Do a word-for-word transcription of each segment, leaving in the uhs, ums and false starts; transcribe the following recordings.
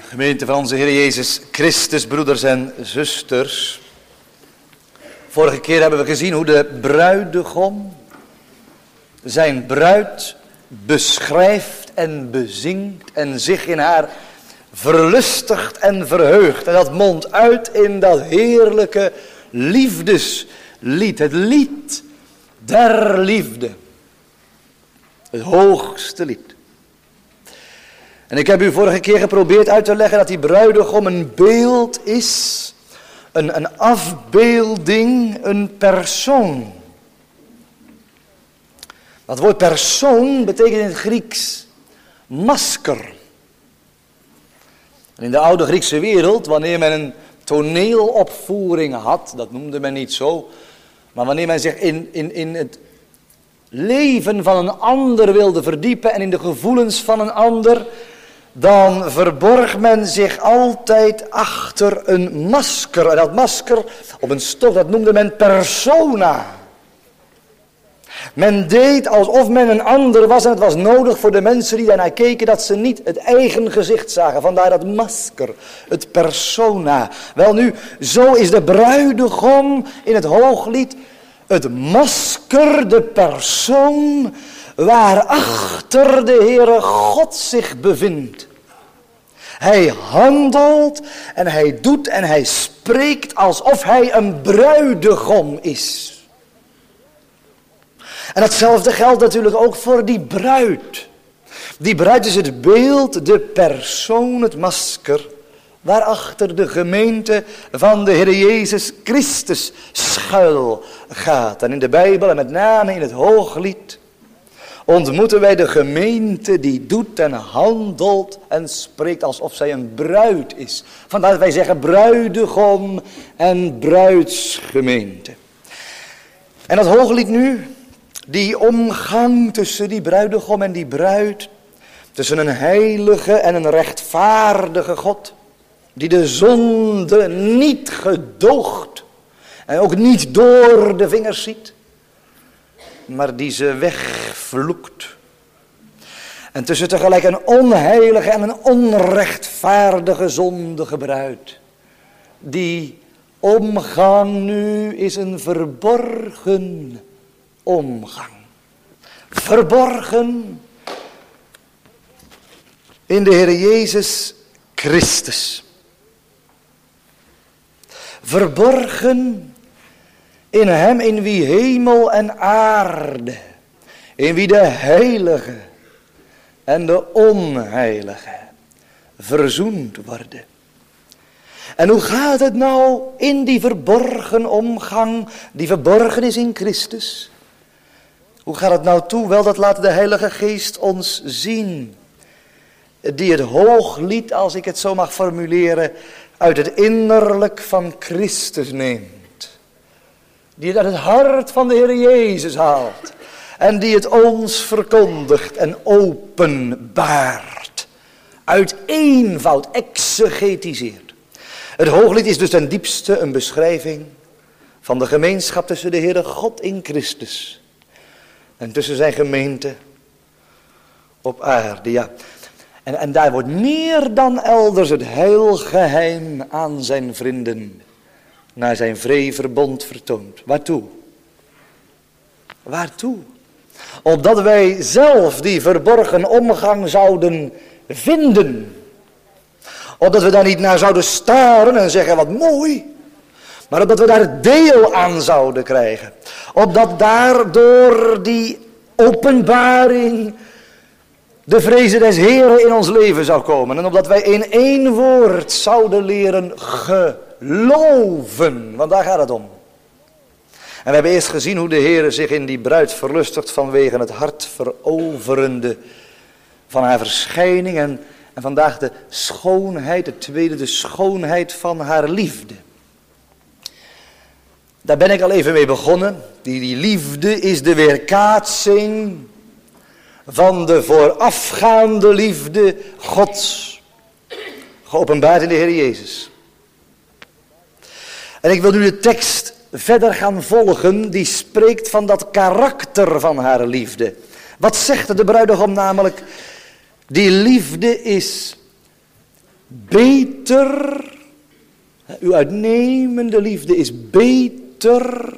Gemeente van onze Heer Jezus Christus, broeders en zusters. Vorige keer hebben we gezien hoe de bruidegom zijn bruid beschrijft en bezingt en zich in haar verlustigt en verheugt. En dat mondt uit in dat heerlijke liefdeslied, het lied der liefde. Het hoogste lied. En ik heb u vorige keer geprobeerd uit te leggen dat die bruidegom een beeld is, een, een afbeelding, een persoon. Dat woord persoon betekent in het Grieks masker. En in de oude Griekse wereld, wanneer men een toneelopvoering had, dat noemde men niet zo, maar wanneer men zich in, in, in het leven van een ander wilde verdiepen en in de gevoelens van een ander, dan verborg men zich altijd achter een masker. En dat masker op een stok, dat noemde men persona. Men deed alsof men een ander was en het was nodig voor de mensen die daarnaar keken dat ze niet het eigen gezicht zagen. Vandaar dat masker, het persona. Wel nu, zo is de bruidegom in het Hooglied het masker, de persoon waarachter de Heere God zich bevindt. Hij handelt en hij doet en hij spreekt alsof hij een bruidegom is. En datzelfde geldt natuurlijk ook voor die bruid. Die bruid is het beeld, de persoon, het masker, waarachter de gemeente van de Heer Jezus Christus schuil gaat. En in de Bijbel en met name in het Hooglied ontmoeten wij de gemeente die doet en handelt en spreekt alsof zij een bruid is. Vandaar dat wij zeggen bruidegom en bruidsgemeente. En dat Hooglied nu, die omgang tussen die bruidegom en die bruid, tussen een heilige en een rechtvaardige God, die de zonde niet gedoogt en ook niet door de vingers ziet, maar die ze wegvloekt. En tussen tegelijk een onheilige en een onrechtvaardige zondige bruid. Die omgang nu is een verborgen omgang. Verborgen in de Heer Jezus Christus. Verborgen in hem in wie hemel en aarde, in wie de heilige en de onheilige verzoend worden. En hoe gaat het nou in die verborgen omgang, die verborgen is in Christus? Hoe gaat het nou toe? Wel, dat laat de Heilige Geest ons zien, die het Hooglied, als ik het zo mag formuleren, uit het innerlijk van Christus neemt. Die het uit het hart van de Heer Jezus haalt. En die het ons verkondigt en openbaart. Uit eenvoud exegetiseert. Het Hooglied is dus ten diepste een beschrijving van de gemeenschap tussen de Heere God in Christus. En tussen zijn gemeente op aarde. Ja. En, en daar wordt meer dan elders het heilgeheim aan zijn vrienden naar zijn vreeverbond vertoond. Waartoe? Waartoe? Opdat wij zelf die verborgen omgang zouden vinden. Opdat we daar niet naar zouden staren en zeggen wat mooi. Maar opdat we daar deel aan zouden krijgen. Opdat daardoor die openbaring de vrezen des Heren in ons leven zou komen. En opdat wij in één woord zouden leren geloven. Want daar gaat het om. En we hebben eerst gezien hoe de Heer zich in die bruid verlustigt vanwege het hart veroverende van haar verschijning. En, en vandaag de schoonheid, het tweede, de schoonheid van haar liefde. Daar ben ik al even mee begonnen. Die, die liefde is de weerkaatsing van de voorafgaande liefde Gods, geopenbaard in de Heer Jezus. En ik wil nu de tekst verder gaan volgen, die spreekt van dat karakter van haar liefde. Wat zegt de bruidegom namelijk? Die liefde is beter, uw uitnemende liefde is beter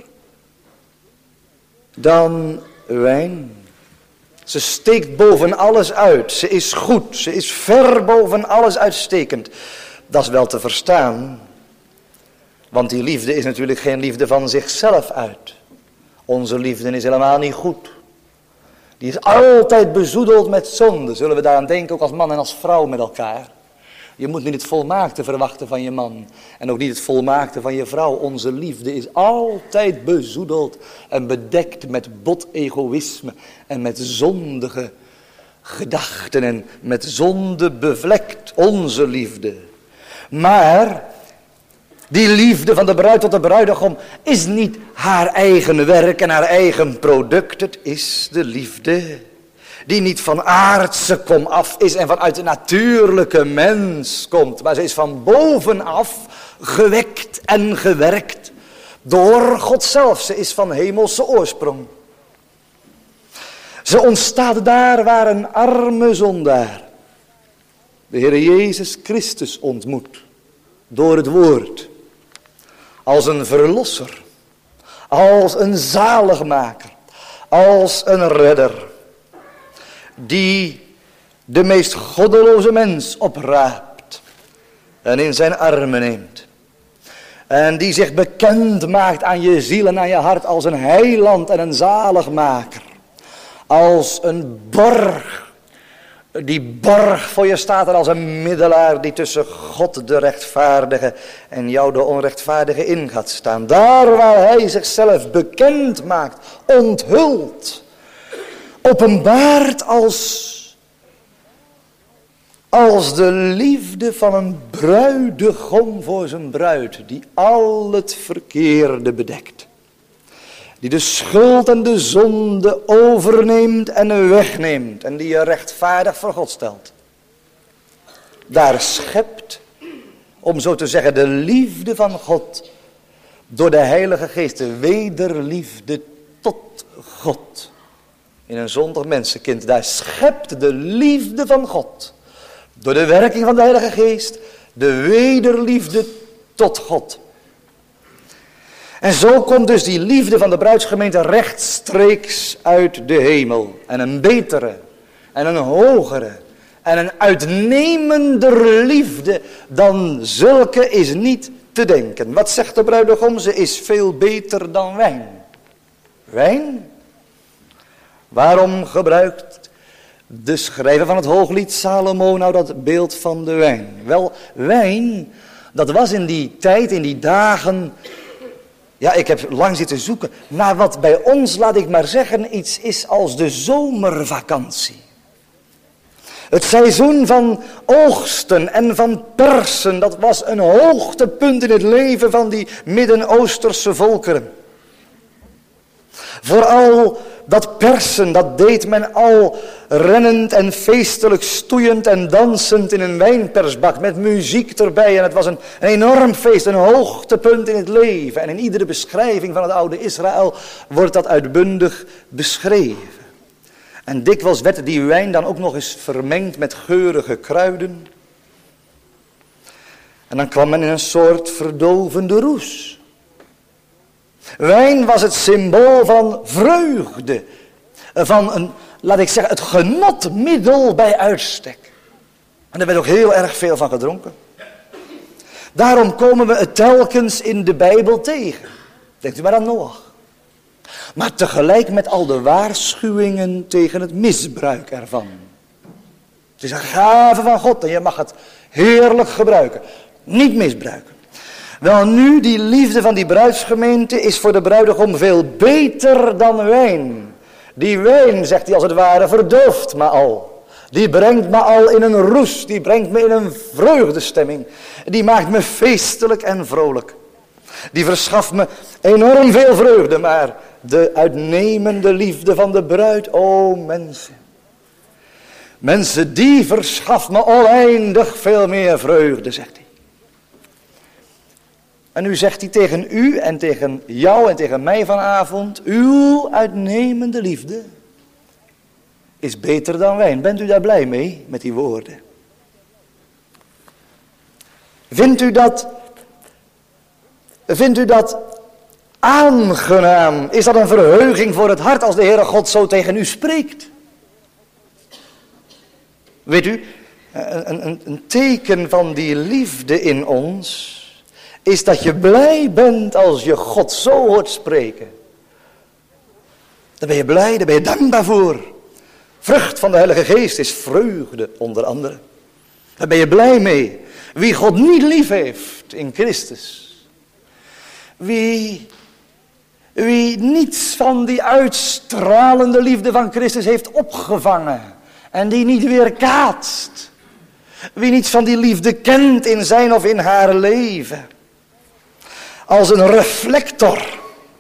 dan wijn. Ze steekt boven alles uit. Ze is goed. Ze is ver boven alles uitstekend. Dat is wel te verstaan. Want die liefde is natuurlijk geen liefde van zichzelf uit. Onze liefde is helemaal niet goed. Die is altijd bezoedeld met zonde. Zullen we daaraan denken, ook als man en als vrouw met elkaar. Je moet niet het volmaakte verwachten van je man. En ook niet het volmaakte van je vrouw. Onze liefde is altijd bezoedeld en bedekt met bot egoïsme. En met zondige gedachten en met zonde bevlekt. Onze liefde. Maar die liefde van de bruid tot de bruidegom is niet haar eigen werk en haar eigen product. Het is de liefde die niet van aardse kom af is en vanuit de natuurlijke mens komt. Maar ze is van bovenaf gewekt en gewerkt door God zelf. Ze is van hemelse oorsprong. Ze ontstaat daar waar een arme zondaar de Heer Jezus Christus ontmoet. Door het woord. Als een verlosser. Als een zaligmaker. Als een redder. Die de meest goddeloze mens opraapt. En in zijn armen neemt. En die zich bekend maakt aan je ziel en aan je hart als een heiland en een zaligmaker. Als een borg. Die borg voor je staat er als een middelaar die tussen God de rechtvaardige en jou de onrechtvaardige in gaat staan. Daar waar hij zichzelf bekend maakt, onthult, openbaart als, als de liefde van een bruidegom voor zijn bruid, die al het verkeerde bedekt. Die de schuld en de zonde overneemt en wegneemt. En die je rechtvaardig voor God stelt. Daar schept, om zo te zeggen, de liefde van God. Door de Heilige Geest, de wederliefde tot God. In een zondig mensenkind, daar schept de liefde van God. Door de werking van de Heilige Geest, de wederliefde tot God. En zo komt dus die liefde van de bruidsgemeente rechtstreeks uit de hemel. En een betere, en een hogere, en een uitnemender liefde dan zulke is niet te denken. Wat zegt de bruidegom? Ze is veel beter dan wijn. Wijn? Waarom gebruikt de schrijver van het Hooglied Salomo nou dat beeld van de wijn? Wel, wijn, dat was in die tijd, in die dagen. Ja, ik heb lang zitten zoeken naar wat bij ons, laat ik maar zeggen, iets is als de zomervakantie. Het seizoen van oogsten en van persen, dat was een hoogtepunt in het leven van die Midden-Oosterse volkeren. Vooral dat persen, dat deed men al rennend en feestelijk stoeiend en dansend in een wijnpersbak met muziek erbij. En het was een, een enorm feest, een hoogtepunt in het leven. En in iedere beschrijving van het oude Israël wordt dat uitbundig beschreven. En dikwijls werd die wijn dan ook nog eens vermengd met geurige kruiden. En dan kwam men in een soort verdovende roes. Wijn was het symbool van vreugde. Van een, laat ik zeggen, het genotmiddel bij uitstek. En er werd ook heel erg veel van gedronken. Daarom komen we het telkens in de Bijbel tegen. Denkt u maar aan Noach. Maar tegelijk met al de waarschuwingen tegen het misbruik ervan. Het is een gave van God en je mag het heerlijk gebruiken. Niet misbruiken. Wel nu, die liefde van die bruidsgemeente is voor de bruidegom veel beter dan wijn. Die wijn, zegt hij als het ware, verdooft me al. Die brengt me al in een roes, die brengt me in een vreugdestemming. Die maakt me feestelijk en vrolijk. Die verschaft me enorm veel vreugde, maar de uitnemende liefde van de bruid, o mensen. Mensen, die verschaft me oneindig veel meer vreugde, zegt hij. En nu zegt hij tegen u en tegen jou en tegen mij vanavond, uw uitnemende liefde is beter dan wijn. Bent u daar blij mee met die woorden? Vindt u dat, vindt u dat aangenaam? Is dat een verheuging voor het hart als de Heere God zo tegen u spreekt? Weet u, een, een, een teken van die liefde in ons is dat je blij bent als je God zo hoort spreken. Dan ben je blij, daar ben je dankbaar voor. Vrucht van de Heilige Geest is vreugde, onder andere. Daar ben je blij mee. Wie God niet lief heeft in Christus. Wie, wie niets van die uitstralende liefde van Christus heeft opgevangen. En die niet weerkaatst. Wie niets van die liefde kent in zijn of in haar leven. Als een reflector.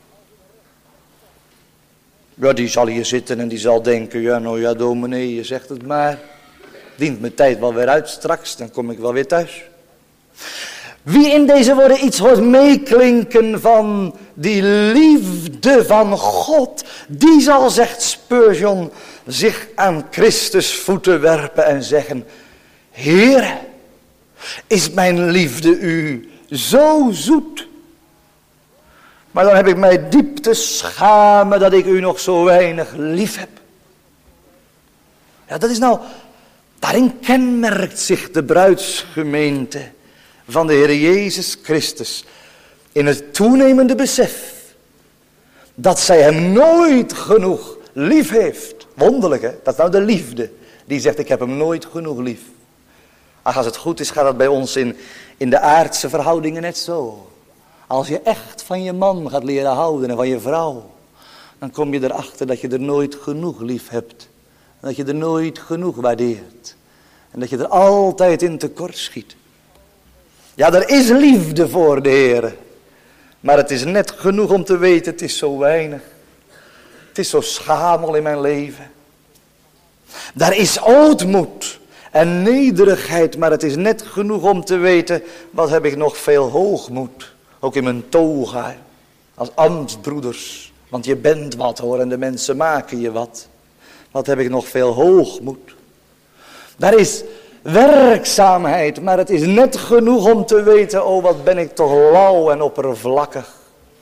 Ja, die zal hier zitten en die zal denken, ja nou ja dominee, je zegt het maar. Dient mijn tijd wel weer uit straks, dan kom ik wel weer thuis. Wie in deze woorden iets hoort meeklinken van die liefde van God, die zal, zegt Spurgeon, zich aan Christus voeten werpen en zeggen, Heere, is mijn liefde u zo zoet? Maar dan heb ik mij diep te schamen dat ik u nog zo weinig lief heb. Ja, dat is nou, daarin kenmerkt zich de bruidsgemeente van de Heer Jezus Christus. In het toenemende besef dat zij hem nooit genoeg lief heeft. Wonderlijk, hè? Dat is nou de liefde die zegt, ik heb hem nooit genoeg lief. Ach, als het goed is, gaat dat bij ons in, in de aardse verhoudingen net zo. Als je echt van je man gaat leren houden en van je vrouw, dan kom je erachter dat je er nooit genoeg lief hebt. En dat je er nooit genoeg waardeert. En dat je er altijd in tekort schiet. Ja, er is liefde voor de Heer. Maar het is net genoeg om te weten, het is zo weinig. Het is zo schamel in mijn leven. Daar is ootmoed en nederigheid, maar het is net genoeg om te weten, wat heb ik nog veel hoogmoed. Ook in mijn toga, als ambtsbroeders. Want je bent wat hoor en de mensen maken je wat. Wat heb ik nog veel hoogmoed. Daar is werkzaamheid, maar het is net genoeg om te weten, oh wat ben ik toch lauw en oppervlakkig.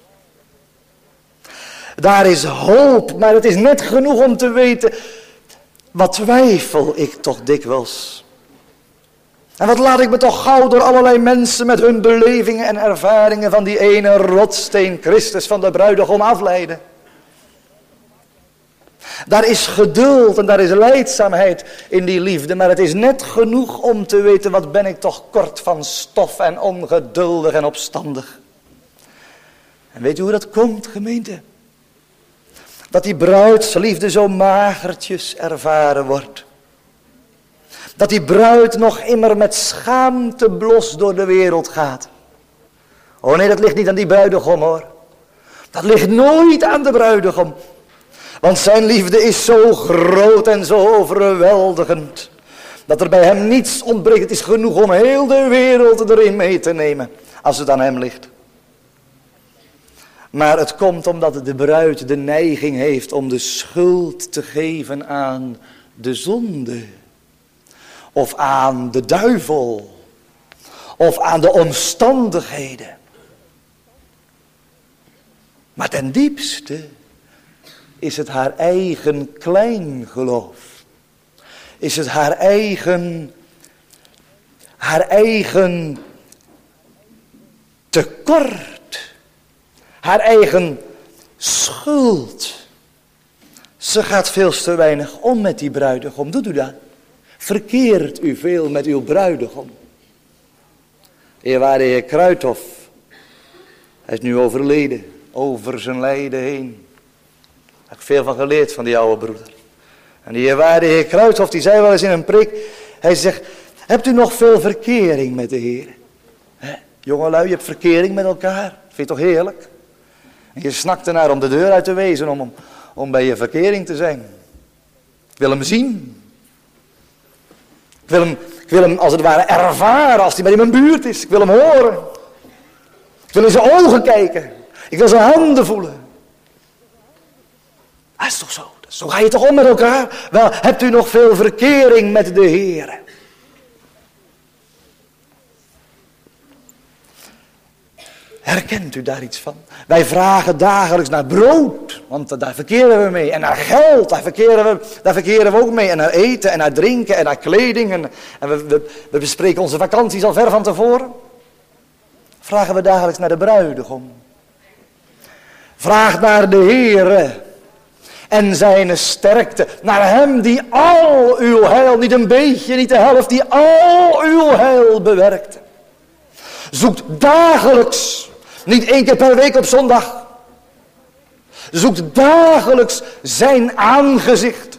Daar is hoop, maar het is net genoeg om te weten, wat twijfel ik toch dikwijls. En wat laat ik me toch gauw door allerlei mensen met hun belevingen en ervaringen van die ene rotsteen Christus van de bruidegom afleiden. Daar is geduld en daar is lijdzaamheid in die liefde. Maar het is net genoeg om te weten, wat ben ik toch kort van stof en ongeduldig en opstandig. En weet u hoe dat komt, gemeente? Dat die bruidsliefde zo magertjes ervaren wordt. Dat die bruid nog immer met schaamte blos door de wereld gaat. Oh nee, dat ligt niet aan die bruidegom hoor. Dat ligt nooit aan de bruidegom. Want zijn liefde is zo groot en zo overweldigend. Dat er bij hem niets ontbreekt. Het is genoeg om heel de wereld erin mee te nemen. Als het aan hem ligt. Maar het komt omdat de bruid de neiging heeft om de schuld te geven aan de zonde. Of aan de duivel. Of aan de omstandigheden. Maar ten diepste is het haar eigen kleingeloof. Is het haar eigen, haar eigen tekort. Haar eigen schuld. Ze gaat veel te weinig om met die bruidegom. Doet u dat? Verkeert u veel met uw bruidegom? Eerwaarde heer Kruithof. Hij is nu overleden. Over zijn lijden heen. Daar heb ik veel van geleerd van die oude broeder. En die eerwaarde heer Kruithof, die zei wel eens in een preek. Hij zegt, hebt u nog veel verkering met de Heer? He? Jongelui, je hebt verkering met elkaar. Vind je toch heerlijk? En je snakt ernaar om de deur uit te wezen, om, om, om bij je verkering te zijn. Ik wil hem zien. Ik wil hem, ik wil hem als het ware ervaren als hij bij in mijn buurt is. Ik wil hem horen. Ik wil in zijn ogen kijken. Ik wil zijn handen voelen. Dat is toch zo? Zo ga je toch om met elkaar? Wel, hebt u nog veel verkering met de Heer? Herkent u daar iets van? Wij vragen dagelijks naar brood, want daar verkeren we mee. En naar geld, daar verkeren we, daar verkeren we ook mee. En naar eten, en naar drinken, en naar kleding. En, en we, we, we bespreken onze vakanties al ver van tevoren. Vragen we dagelijks naar de bruidegom. Vraag naar de Heere en zijn sterkte. Naar hem die al uw heil, niet een beetje, niet de helft, die al uw heil bewerkte. Zoekt dagelijks, niet één keer per week op zondag. Zoekt dagelijks zijn aangezicht.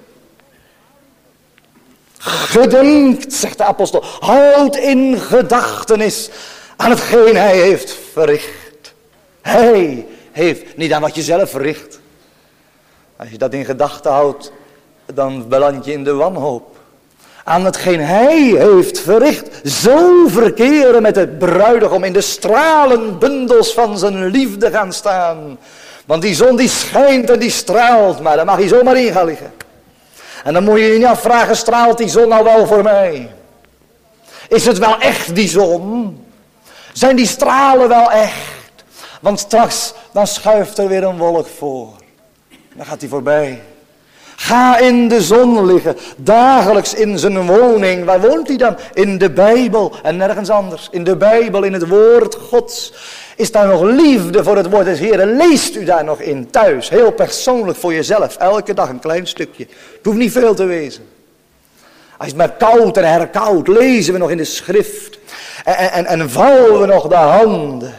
Gedenkt, zegt de apostel, houd in gedachtenis aan hetgeen hij heeft verricht. Hij heeft, niet aan wat je zelf verricht. Als je dat in gedachten houdt, dan beland je in de wanhoop. Aan hetgeen hij heeft verricht. Zo verkeren met het bruidegom in de stralenbundels van zijn liefde gaan staan. Want die zon die schijnt en die straalt, maar daar mag hij zomaar in gaan liggen. En dan moet je je niet afvragen, straalt die zon nou wel voor mij? Is het wel echt die zon? Zijn die stralen wel echt? Want straks, dan schuift er weer een wolk voor. Dan gaat hij voorbij. Ga in de zon liggen, dagelijks in zijn woning. Waar woont hij dan? In de Bijbel en nergens anders. In de Bijbel, in het woord Gods. Is daar nog liefde voor het woord des Heren? Leest u daar nog in thuis? Heel persoonlijk voor jezelf. Elke dag een klein stukje. Het hoeft niet veel te wezen. Als je het maar koud en herkoud, lezen we nog in de schrift. En, en, en vouwen we nog de handen.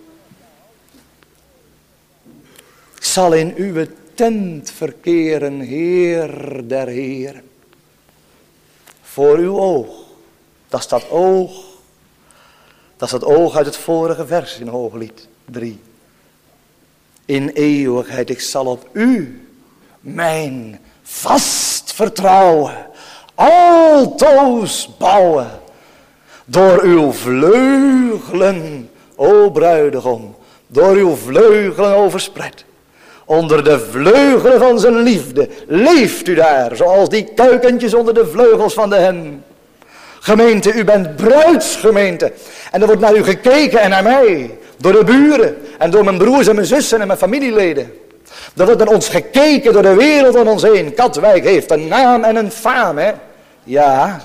Ik zal in uw tent verkeren, Heer der Heren. Voor uw oog. Dat is dat oog. Dat is dat oog uit het vorige vers in Hooglied drie. In eeuwigheid, ik zal op u mijn vast vertrouwen altoos bouwen. Door uw vleugelen, o bruidegom, door uw vleugelen overspreid. Onder de vleugelen van zijn liefde leeft u daar, zoals die kuikentjes onder de vleugels van de hen. Gemeente, u bent bruidsgemeente. En er wordt naar u gekeken en naar mij. Door de buren en door mijn broers en mijn zussen en mijn familieleden. Er wordt naar ons gekeken door de wereld om ons heen. Katwijk heeft een naam en een faam, hè. Ja.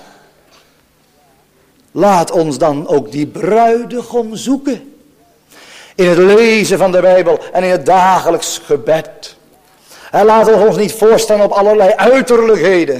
Laat ons dan ook die bruidegom zoeken. In het lezen van de Bijbel en in het dagelijks gebed. En laten we ons niet voorstaan op allerlei uiterlijkheden.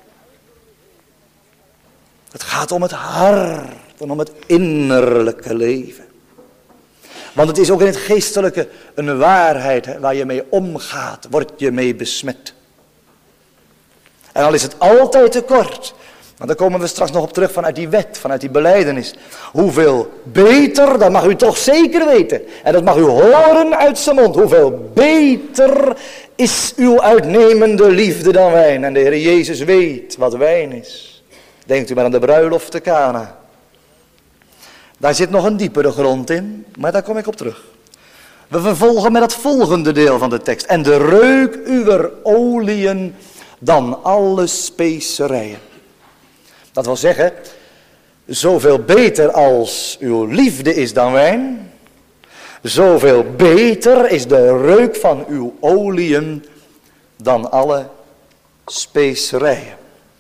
Het gaat om het hart en om het innerlijke leven. Want het is ook in het geestelijke een waarheid, hè, waar je mee omgaat, word je mee besmet. En al is het altijd te kort. Want daar komen we straks nog op terug vanuit die wet, vanuit die belijdenis. Hoeveel beter, dat mag u toch zeker weten. En dat mag u horen uit zijn mond. Hoeveel beter is uw uitnemende liefde dan wijn. En de Heer Jezus weet wat wijn is. Denkt u maar aan de bruiloft te Kana. Daar zit nog een diepere grond in, maar daar kom ik op terug. We vervolgen met het volgende deel van de tekst. En de reuk uwer oliën dan alle specerijen. Dat wil zeggen, zoveel beter als uw liefde is dan wijn, zoveel beter is de reuk van uw oliën dan alle specerijen.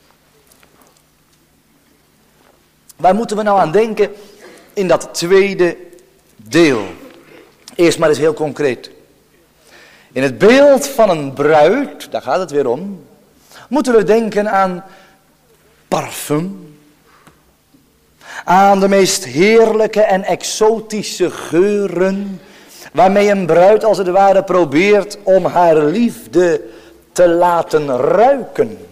Waar moeten we nou aan denken in dat tweede deel? Eerst maar eens heel concreet. In het beeld van een bruid, daar gaat het weer om, moeten we denken aan parfum. Aan de meest heerlijke en exotische geuren, waarmee een bruid als het ware probeert om haar liefde te laten ruiken.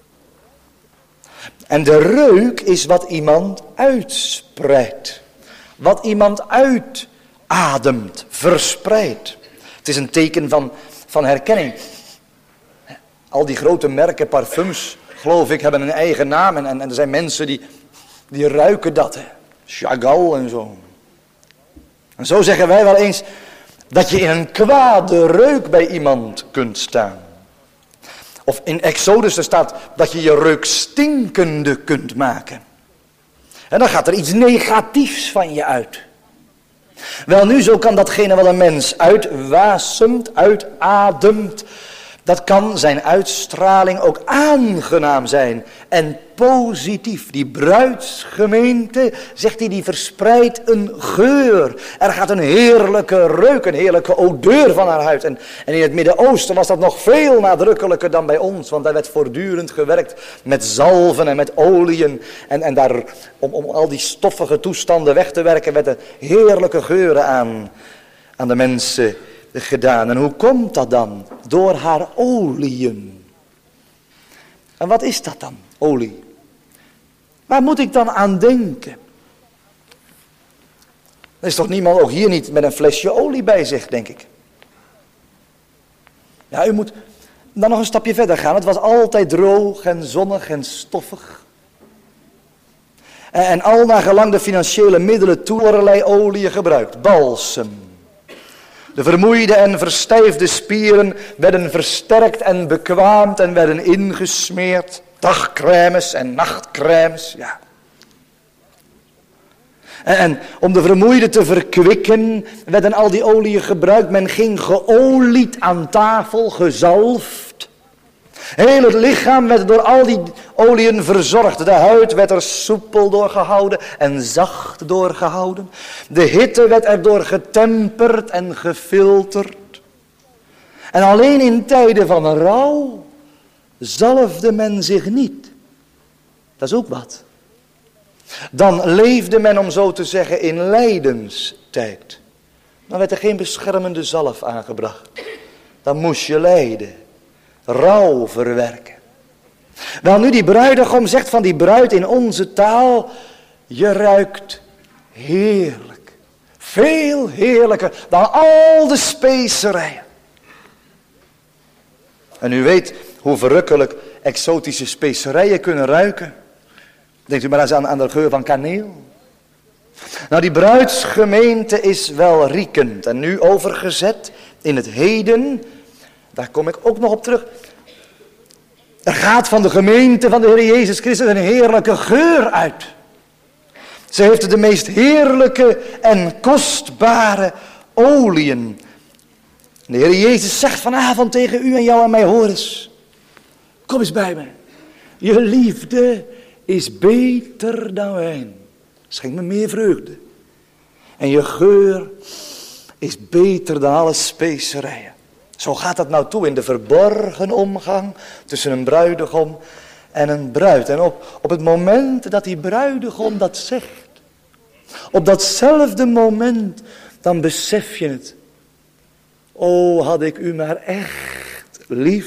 En de reuk is wat iemand uitspreidt. Wat iemand uitademt, verspreidt. Het is een teken van, van herkenning. Al die grote merken parfums, geloof ik, hebben een eigen naam. En, en er zijn mensen die, die ruiken dat. Hè. Chagall en zo. En zo zeggen wij wel eens dat je in een kwade reuk bij iemand kunt staan. Of in Exodus er staat dat je je reuk stinkende kunt maken. En dan gaat er iets negatiefs van je uit. Wel nu, zo kan datgene wat een mens uitwasemt, uitademt, dat kan zijn uitstraling ook aangenaam zijn en positief. Die bruidsgemeente, zegt hij, die verspreidt een geur. Er gaat een heerlijke reuk, een heerlijke odeur van haar huid. En, en in het Midden-Oosten was dat nog veel nadrukkelijker dan bij ons. Want daar werd voortdurend gewerkt met zalven en met oliën. En, en daar, om, om al die stoffige toestanden weg te werken, werd een heerlijke geuren aan, aan de mensen gedaan. En hoe komt dat dan? Door haar oliën. En wat is dat dan, olie? Waar moet ik dan aan denken? Er is toch niemand, ook hier niet, met een flesje olie bij zich, denk ik. Ja, u moet dan nog een stapje verder gaan. Het was altijd droog en zonnig en stoffig. En, en al naar gelang de financiële middelen toe allerlei oliën gebruikt. Balsem. De vermoeide en verstijfde spieren werden versterkt en bekwaamd en werden ingesmeerd. Dagcrèmes en nachtcrèmes, ja. En, en om de vermoeide te verkwikken werden al die oliën gebruikt. Men ging geolied aan tafel, gezalfd. Heel het lichaam werd door al die oliën verzorgd. De huid werd er soepel door gehouden en zacht door gehouden. De hitte werd erdoor getemperd en gefilterd. En alleen in tijden van rouw zalfde men zich niet. Dat is ook wat. Dan leefde men, om zo te zeggen, in lijdenstijd. Dan werd er geen beschermende zalf aangebracht. Dan moest je lijden. Rouw verwerken. Wel nu, die bruidegom zegt van die bruid in onze taal: je ruikt heerlijk. Veel heerlijker dan al de specerijen. En u weet hoe verrukkelijk exotische specerijen kunnen ruiken. Denkt u maar eens aan, aan de geur van kaneel. Nou, die bruidsgemeente is wel riekend. En nu overgezet in het heden. Daar kom ik ook nog op terug. Er gaat van de gemeente van de Heer Jezus Christus een heerlijke geur uit. Ze heeft de meest heerlijke en kostbare oliën. De Heer Jezus zegt vanavond tegen u en jou en mij: hoor eens. Kom eens bij me. Je liefde is beter dan wijn. Schenk me meer vreugde. En je geur is beter dan alle specerijen. Zo gaat dat nou toe in de verborgen omgang tussen een bruidegom en een bruid. En op, op het moment dat die bruidegom dat zegt, op datzelfde moment, dan besef je het. O, had ik u maar echt lief.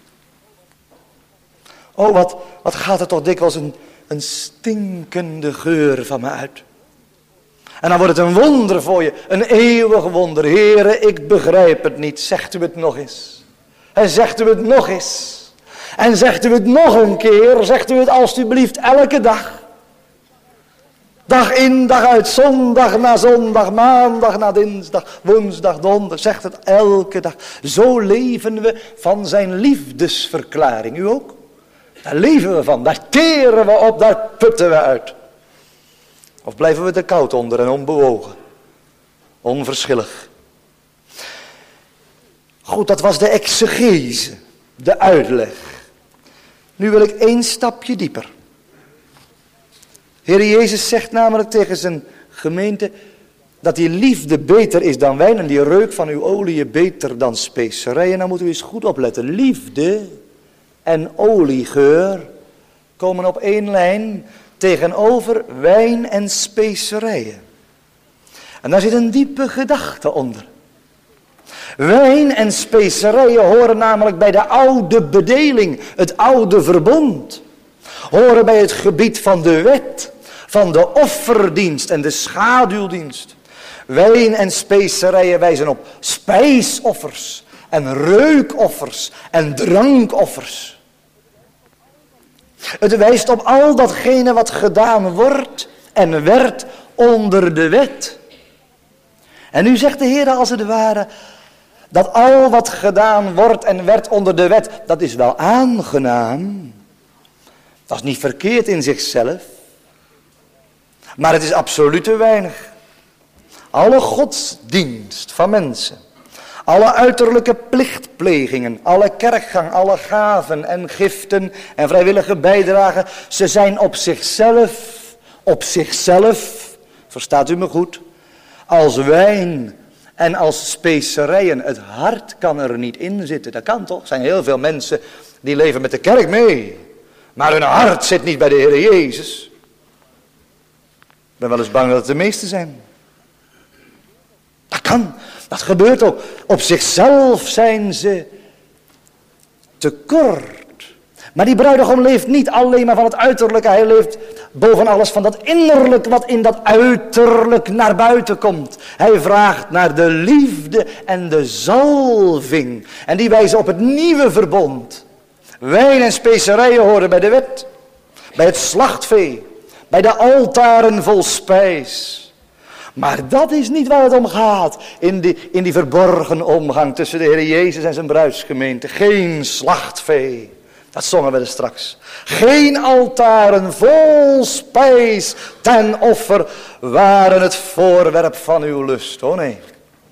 O, wat, wat gaat er toch dikwijls een, een stinkende geur van me uit. En dan wordt het een wonder voor je, een eeuwig wonder. Heere, ik begrijp het niet, zegt u het nog eens. En zegt u het nog eens. En zegt u het nog een keer, zegt u het alstublieft elke dag. Dag in, dag uit, zondag na zondag, maandag na dinsdag, woensdag, donderdag. Zegt het elke dag. Zo leven we van zijn liefdesverklaring. U ook? Daar leven we van, daar teren we op, daar putten we uit. Of blijven we er koud onder en onbewogen? Onverschillig. Goed, dat was de exegese, de uitleg. Nu wil ik één stapje dieper. Heer Jezus zegt namelijk tegen zijn gemeente dat die liefde beter is dan wijn en die reuk van uw olie beter dan specerijen. Nou moet u eens goed opletten. Liefde en oliegeur komen op één lijn tegenover wijn en specerijen. En daar zit een diepe gedachte onder. Wijn en specerijen horen namelijk bij de oude bedeling, het oude verbond. Horen bij het gebied van de wet, van de offerdienst en de schaduwdienst. Wijn en specerijen wijzen op spijsoffers en reukoffers en drankoffers. Het wijst op al datgene wat gedaan wordt en werd onder de wet. En nu zegt de Heer als het ware, dat al wat gedaan wordt en werd onder de wet, dat is wel aangenaam. Dat is niet verkeerd in zichzelf. Maar het is absoluut te weinig. alle godsdienst van mensen, alle uiterlijke plichtplegingen, alle kerkgang, alle gaven en giften en vrijwillige bijdragen, ze zijn op zichzelf, op zichzelf, verstaat u me goed, als wijn en als specerijen. Het hart kan er niet in zitten, dat kan toch? Er zijn heel veel mensen die leven met de kerk mee, maar hun hart zit niet bij de Heer Jezus. Ik ben wel eens bang dat het de meeste zijn. Dat kan, dat gebeurt ook. Op zichzelf zijn ze tekort. Maar die bruidegom leeft niet alleen maar van het uiterlijke. Hij leeft boven alles van dat innerlijk wat in dat uiterlijk naar buiten komt. Hij vraagt naar de liefde en de zalving. En die wijzen op het nieuwe verbond. Wijn en specerijen horen bij de wet. Bij het slachtvee. Bij de altaren vol spijs. Maar dat is niet waar het om gaat in die, in die verborgen omgang tussen de Heer Jezus en zijn bruidsgemeente. Geen slachtvee. Dat zongen we er straks. Geen altaren vol spijs ten offer waren het voorwerp van uw lust. Oh nee.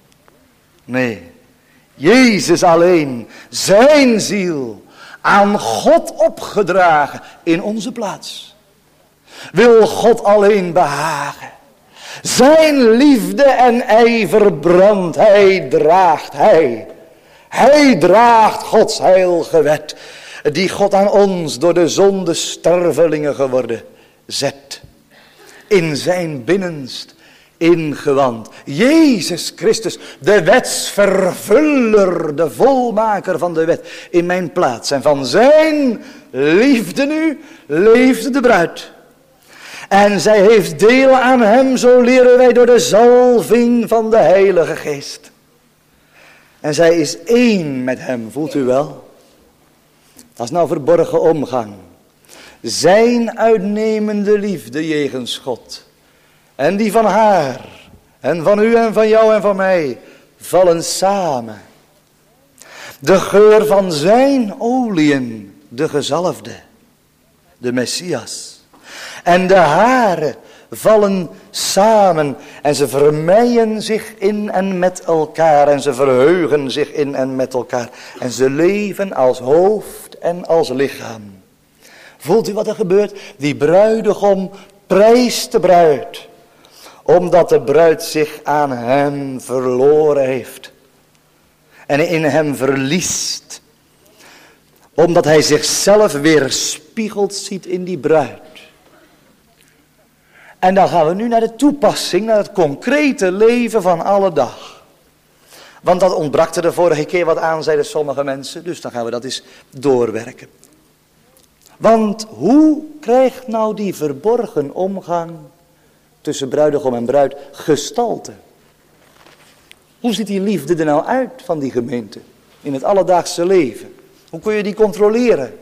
Nee. Jezus alleen, zijn ziel, aan God opgedragen in onze plaats. Wil God alleen behagen. Zijn liefde en ijver brandt, hij draagt, hij. Hij draagt Gods heilige wet, die God aan ons door de zonde stervelingen geworden zet. In zijn binnenst ingewand. Jezus Christus, de wetsvervuller, de volmaker van de wet, in mijn plaats. En van zijn liefde nu leefde de bruid. En zij heeft deel aan hem, zo leren wij door de zalving van de Heilige Geest. En zij is één met hem, voelt u wel? Dat is nou verborgen omgang. Zijn uitnemende liefde jegens God. En die van haar. En van u en van jou en van mij. Vallen samen. De geur van zijn oliën. De gezalfde. De Messias. En de haren vallen samen. En ze vermeien zich in en met elkaar. En ze verheugen zich in en met elkaar. En ze leven als hoofd en als lichaam. Voelt u wat er gebeurt? Die bruidegom prijst de bruid. Omdat de bruid zich aan hem verloren heeft. En in hem verliest. Omdat hij zichzelf weerspiegeld ziet in die bruid. En dan gaan we nu naar de toepassing, naar het concrete leven van alle dag. Want dat ontbrak er de vorige keer wat aan, zeiden sommige mensen. Dus dan gaan we dat eens doorwerken. Want hoe krijgt nou die verborgen omgang tussen bruidegom en bruid gestalte? Hoe ziet die liefde er nou uit van die gemeente in het alledaagse leven? Hoe kun je die controleren?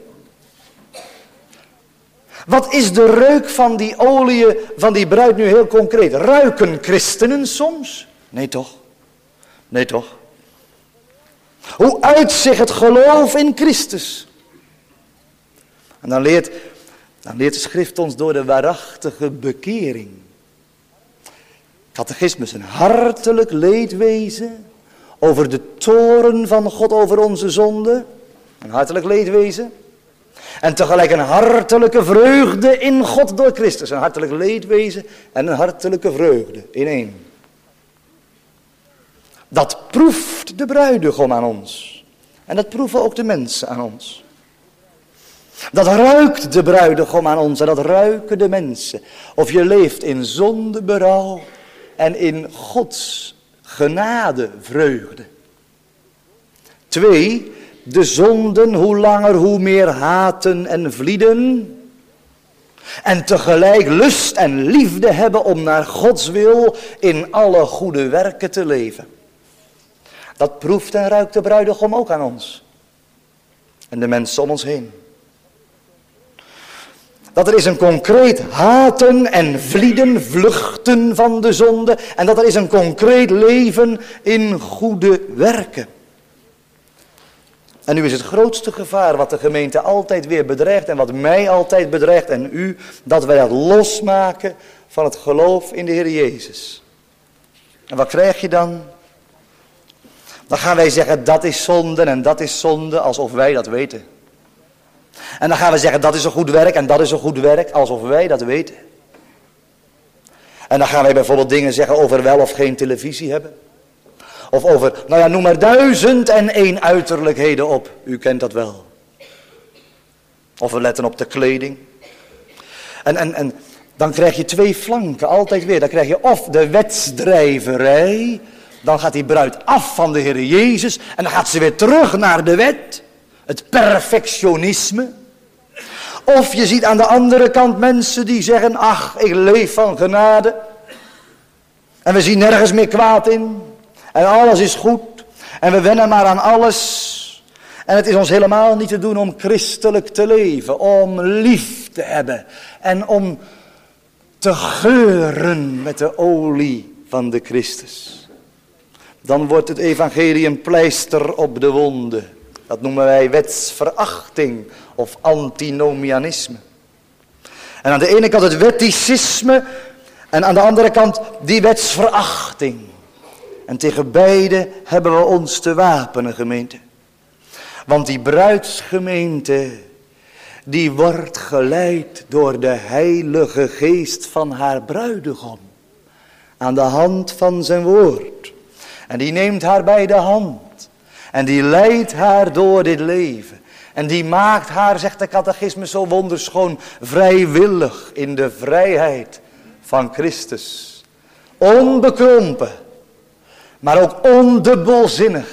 Wat is de reuk van die olie van die bruid nu heel concreet? Ruiken christenen soms? Nee toch? Nee toch? Hoe uitzicht het geloof in Christus? En dan leert, dan leert de schrift ons door de waarachtige bekering. Catechismus, een hartelijk leedwezen over de toorn van God over onze zonde. Een hartelijk leedwezen. En tegelijk een hartelijke vreugde in God door Christus. Een hartelijk leedwezen en een hartelijke vreugde in één. Dat proeft de bruidegom aan ons. En dat proeven ook de mensen aan ons. Dat ruikt de bruidegom aan ons en dat ruiken de mensen. Of je leeft in zondeberouw en in Gods genade vreugde. Twee, de zonden hoe langer hoe meer haten en vlieden. En tegelijk lust en liefde hebben om naar Gods wil in alle goede werken te leven. Dat proeft en ruikt de bruidegom ook aan ons. En de mensen om ons heen. Dat er is een concreet haten en vlieden, vluchten van de zonde. En dat er is een concreet leven in goede werken. En nu is het grootste gevaar wat de gemeente altijd weer bedreigt en wat mij altijd bedreigt en u, dat wij dat losmaken van het geloof in de Heer Jezus. En wat krijg je dan? Dan gaan wij zeggen dat is zonde en dat is zonde alsof wij dat weten. En dan gaan we zeggen dat is een goed werk en dat is een goed werk alsof wij dat weten. En dan gaan wij bijvoorbeeld dingen zeggen over wel of geen televisie hebben. Of over, nou ja, noem maar duizend en één uiterlijkheden op. U kent dat wel. Of we letten op de kleding. En, en, en dan krijg je twee flanken, altijd weer. Dan krijg je of de wetsdrijverij. Dan gaat die bruid af van de Heer Jezus. En dan gaat ze weer terug naar de wet. Het perfectionisme. Of je ziet aan de andere kant mensen die zeggen, ach, ik leef van genade. En we zien nergens meer kwaad in. En alles is goed. En we wennen maar aan alles. En het is ons helemaal niet te doen om christelijk te leven. Om lief te hebben. En om te geuren met de olie van de Christus. Dan wordt het evangelie een pleister op de wonden. Dat noemen wij wetsverachting of antinomianisme. En aan de ene kant het wetticisme en aan de andere kant die wetsverachting. En tegen beide hebben we ons te wapenen, gemeente. Want die bruidsgemeente, die wordt geleid door de Heilige Geest van haar bruidegom. Aan de hand van zijn woord. En die neemt haar bij de hand. En die leidt haar door dit leven. En die maakt haar, zegt de catechismus zo wonderschoon, vrijwillig in de vrijheid van Christus. Onbekrompen, maar ook ondubbelzinnig.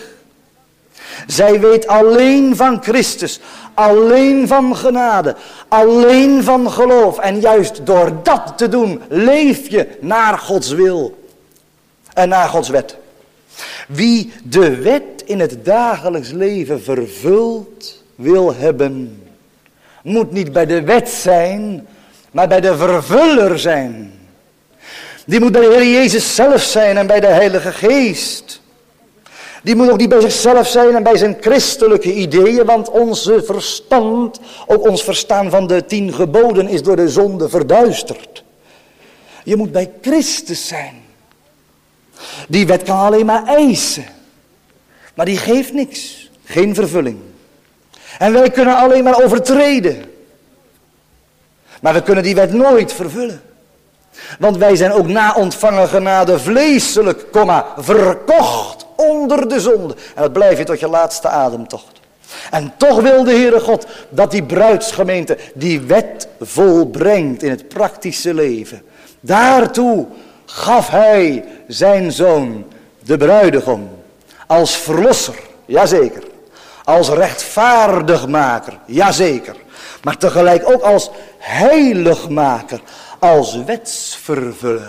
Zij weet alleen van Christus, alleen van genade, alleen van geloof. En juist door dat te doen, leef je naar Gods wil en naar Gods wet. Wie de wet in het dagelijks leven vervuld wil hebben, moet niet bij de wet zijn, maar bij de vervuller zijn. Die moet bij de Heer Jezus zelf zijn en bij de Heilige Geest. Die moet ook niet bij zichzelf zijn en bij zijn christelijke ideeën, want onze verstand, ook ons verstaan van de tien geboden, is door de zonde verduisterd. Je moet bij Christus zijn. Die wet kan alleen maar eisen. Maar die geeft niks. Geen vervulling. En wij kunnen alleen maar overtreden. Maar we kunnen die wet nooit vervullen. Want wij zijn ook na ontvangen genade vleeselijk, komma, verkocht onder de zonde. En dat blijf je tot je laatste ademtocht. En toch wil de Heere God dat die bruidsgemeente die wet volbrengt in het praktische leven. Daartoe gaf hij zijn zoon, de bruidegom, als verlosser, jazeker. Als rechtvaardigmaker, jazeker. Maar tegelijk ook als heiligmaker, als wetsvervuller.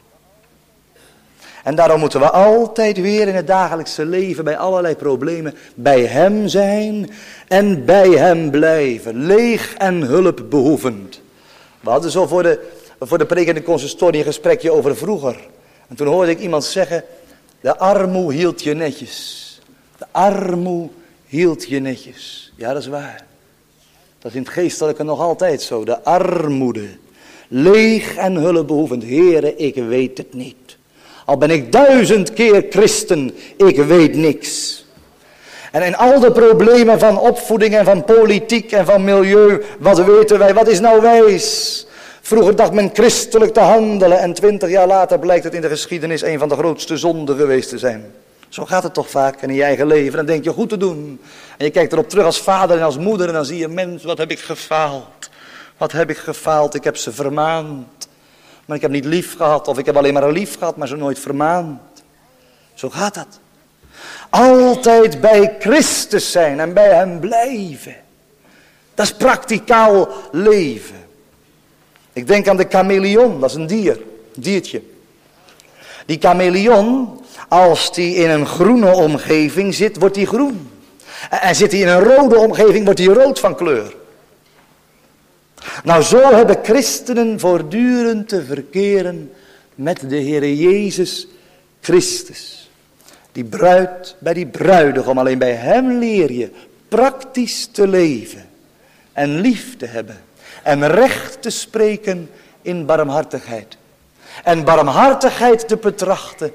En daarom moeten we altijd weer in het dagelijkse leven bij allerlei problemen bij hem zijn en bij hem blijven. Leeg en hulpbehoevend. We hadden zo voor de, voor de preek in de consistorie een gesprekje over vroeger. En toen hoorde ik iemand zeggen, de armoe hield je netjes. De armoe hield je netjes. Ja, dat is waar. Dat is in het geestelijke nog altijd zo. De armoede. Leeg en hulpbehoevend. Heere, ik weet het niet. Al ben ik duizend keer christen, ik weet niks. En in al de problemen van opvoeding en van politiek en van milieu, wat weten wij, wat is nou wijs? Vroeger dacht men christelijk te handelen en twintig jaar later blijkt het in de geschiedenis een van de grootste zonden geweest te zijn. Zo gaat het toch vaak in je eigen leven. Dan denk je goed te doen. En je kijkt erop terug als vader en als moeder en dan zie je, mens, wat heb ik gefaald? Wat heb ik gefaald? Ik heb ze vermaand. Maar ik heb niet lief gehad. Of ik heb alleen maar lief gehad, maar ze nooit vermaand. Zo gaat dat. Altijd bij Christus zijn en bij hem blijven. Dat is prakticaal leven. Ik denk aan de chameleon. Dat is een dier. Een diertje. Die chameleon, als die in een groene omgeving zit, wordt die groen. En zit hij in een rode omgeving, wordt hij rood van kleur. Nou, zo hebben christenen voortdurend te verkeren met de Heere Jezus Christus. Die bruid bij die bruidegom, alleen bij hem leer je praktisch te leven. En lief te hebben. En recht te spreken in barmhartigheid. En barmhartigheid te betrachten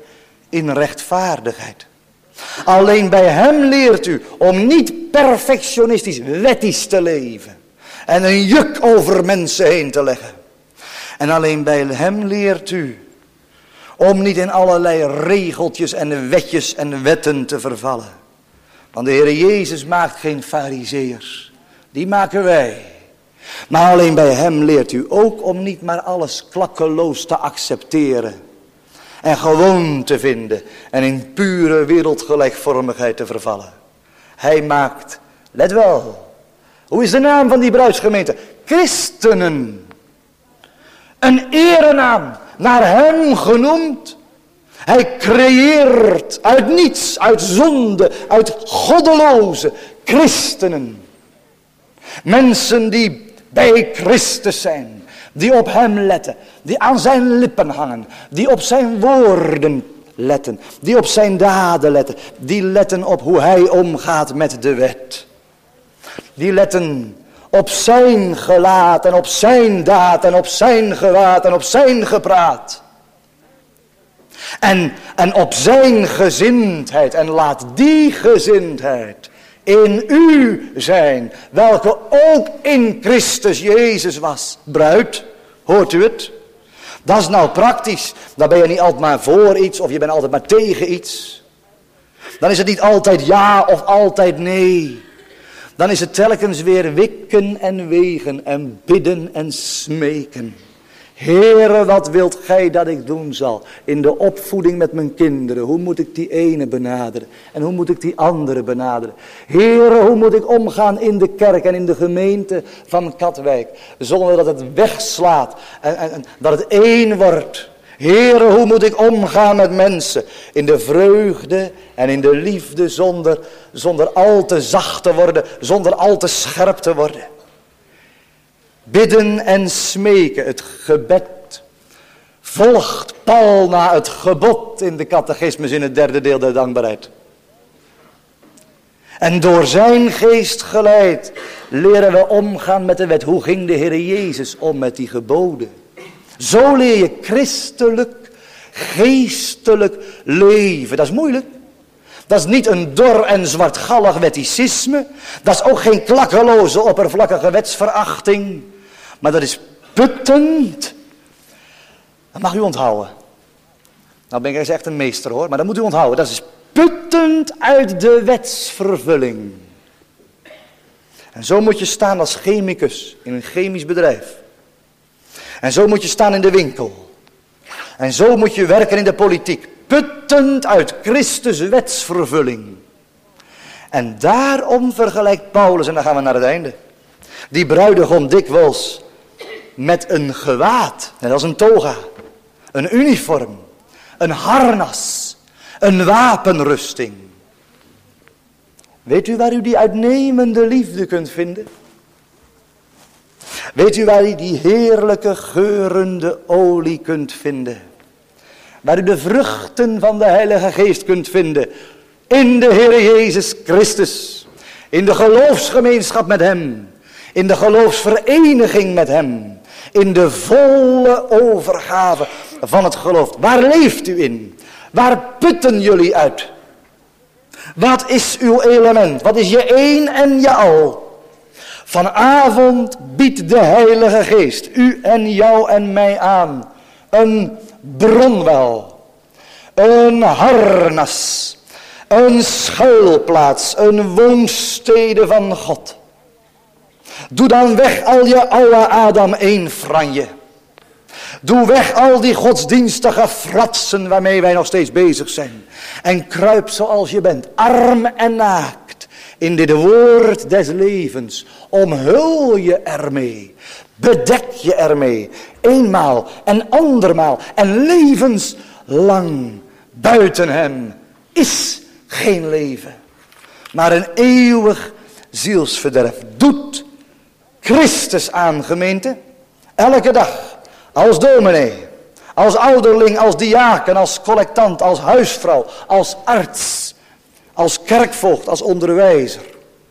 in rechtvaardigheid. Alleen bij hem leert u om niet perfectionistisch wettisch te leven. En een juk over mensen heen te leggen. En alleen bij hem leert u om niet in allerlei regeltjes en wetjes en wetten te vervallen. Want de Heer Jezus maakt geen farizeeërs. Die maken wij. Maar alleen bij hem leert u ook om niet maar alles klakkeloos te accepteren. En gewoon te vinden. En in pure wereldgelijkvormigheid te vervallen. Hij maakt, let wel. Hoe is de naam van die bruidsgemeente? Christenen. Een erenaam. Naar hem genoemd. Hij creëert uit niets, uit zonde, uit goddeloze christenen. Mensen die bij Christus zijn. Die op hem letten. Die aan zijn lippen hangen. Die op zijn woorden letten. Die op zijn daden letten. Die letten op hoe hij omgaat met de wet. Die letten op zijn gelaat en op zijn daad en op zijn gewaad en op zijn gepraat. En, en op zijn gezindheid. En laat die gezindheid in u zijn. Welke ook in Christus Jezus was. Bruid, hoort u het? Dat is nou praktisch. Dan ben je niet altijd maar voor iets of je bent altijd maar tegen iets. Dan is het niet altijd ja of altijd nee. Dan is het telkens weer wikken en wegen en bidden en smeken. Heere, wat wilt gij dat ik doen zal in de opvoeding met mijn kinderen? Hoe moet ik die ene benaderen? En hoe moet ik die andere benaderen? Heere, hoe moet ik omgaan in de kerk en in de gemeente van Katwijk? Zonder dat het wegslaat en, en, en dat het één wordt. Heere, hoe moet ik omgaan met mensen in de vreugde en in de liefde zonder, zonder al te zacht te worden, zonder al te scherp te worden. Bidden en smeken, het gebed, volgt pal na het gebod in de catechismus in het derde deel der dankbaarheid. En door zijn geest geleid leren we omgaan met de wet. Hoe ging de Heer Jezus om met die geboden? Zo leer je christelijk, geestelijk leven. Dat is moeilijk. Dat is niet een dor en zwartgallig wetticisme. Dat is ook geen klakkeloze oppervlakkige wetsverachting. Maar dat is puttend. Dat mag u onthouden. Nou ben ik echt een meester hoor. Maar dat moet u onthouden. Dat is puttend uit de wetsvervulling. En zo moet je staan als chemicus in een chemisch bedrijf. En zo moet je staan in de winkel. En zo moet je werken in de politiek. Puttend uit Christus wetsvervulling. En daarom vergelijkt Paulus, en dan gaan we naar het einde. Die bruidegom dikwijls met een gewaad. Net als een toga. Een uniform. Een harnas. Een wapenrusting. Weet u waar u die uitnemende liefde kunt vinden? Weet u waar u die heerlijke geurende olie kunt vinden? Waar u de vruchten van de Heilige Geest kunt vinden. In de Heer Jezus Christus. In de geloofsgemeenschap met hem. In de geloofsvereniging met hem. In de volle overgave van het geloof. Waar leeft u in? Waar putten jullie uit? Wat is uw element? Wat is je een en je al? Vanavond biedt de Heilige Geest u en jou en mij aan. Een bronwel. Een harnas. Een schuilplaats. Een woonstede van God. Doe dan weg al je oude Adam één franje. Doe weg al die godsdienstige fratsen waarmee wij nog steeds bezig zijn. En kruip zoals je bent, arm en naakt, in dit woord des levens. Omhul je ermee. Bedek je ermee. Eenmaal en andermaal en levenslang. Buiten hem is geen leven. Maar een eeuwig zielsverderf. Doet Christus aan, gemeente. Elke dag. Als dominee. Als ouderling, als diaken, als collectant, als huisvrouw, als arts. Als kerkvoogd, als onderwijzer.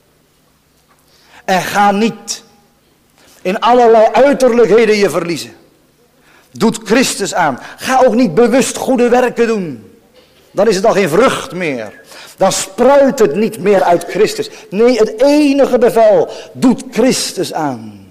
En ga niet in allerlei uiterlijkheden je verliezen. Doet Christus aan. Ga ook niet bewust goede werken doen. Dan is het al geen vrucht meer. Dan spruit het niet meer uit Christus. Nee, het enige bevel doet Christus aan.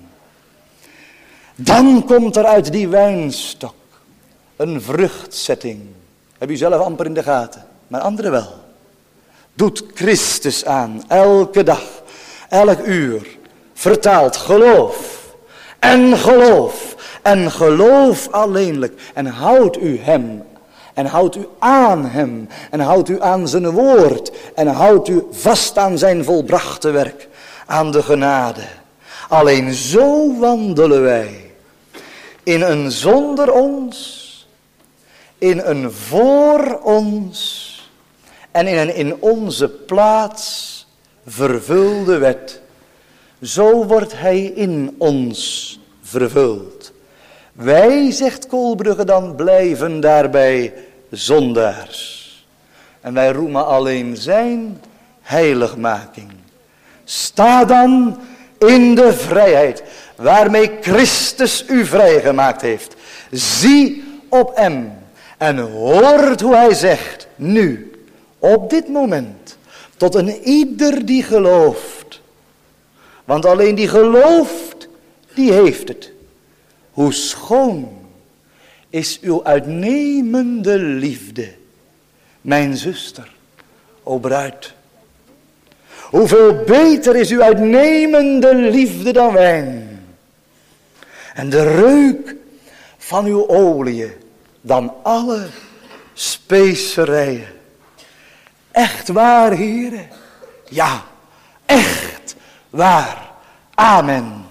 Dan komt er uit die wijnstok een vruchtzetting. Heb u zelf amper in de gaten, maar anderen wel. Doet Christus aan, elke dag, elk uur. Vertaalt geloof en geloof en geloof alleenlijk. En houdt u hem en houdt u aan hem en houdt u aan zijn woord. En houdt u vast aan zijn volbrachte werk, aan de genade. Alleen zo wandelen wij. In een zonder ons, in een voor ons en in een in onze plaats vervulde wet. Zo wordt hij in ons vervuld. Wij, zegt Koolbrugge dan, blijven daarbij zondaars. En wij roemen alleen zijn heiligmaking. Sta dan in de vrijheid waarmee Christus u vrijgemaakt heeft. Zie op hem en hoort hoe hij zegt, nu, op dit moment, tot een ieder die gelooft. Want alleen die gelooft, die heeft het. Hoe schoon is uw uitnemende liefde, mijn zuster, o bruid. Hoeveel beter is uw uitnemende liefde dan wijn. En de reuk van uw olie dan alle specerijen. Echt waar, heren? Ja, echt waar. Amen.